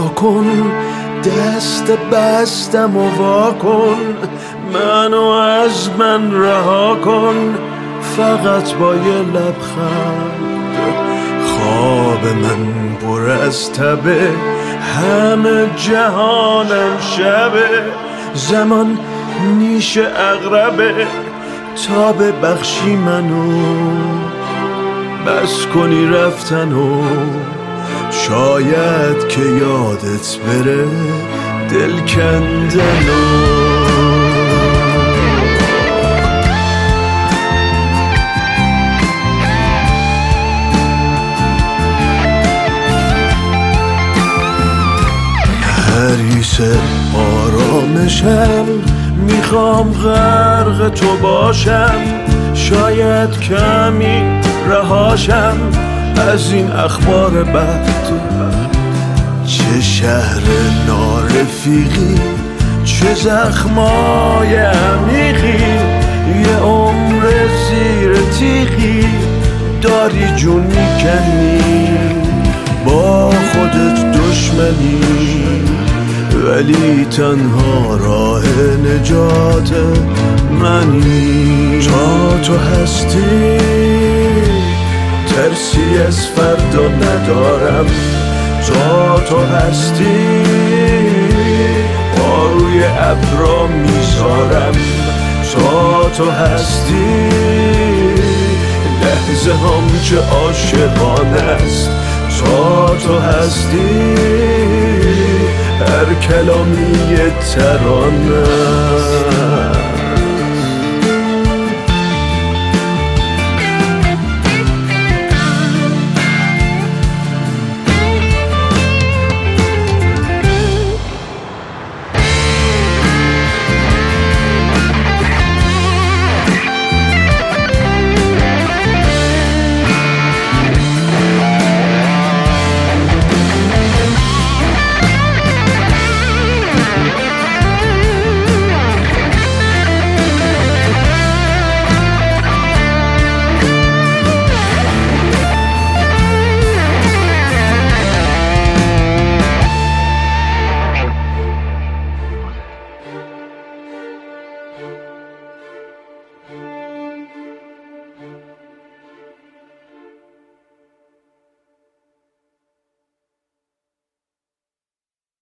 کن، دست بستم و وا کن، منو از من رها کن، فقط با یه لبخند. خواب من پر از تبه، همه جهانم شبه، زمان نیش اغربه، تا ببخشی منو، بس کنی رفتنو، شاید که یادت بره دل کندنو. حریص آرامشم، میخوام غرق تو باشم، شاید کمی رهاشم از این اخبار بد. چه شهر نارفیقی، چه زخمای عمیقی، یه عمر زیر تیغی داری جون میکنی، با خودت دشمنی، ولی تنها راه نجات منی. تا تو هستی ترسی از فردا ندارم، تا تو هستی روی ابرا میذارم، تا تو هستی لحظه هم چه عاشقانه است، تا تو هستی هر کلامی ترانه است.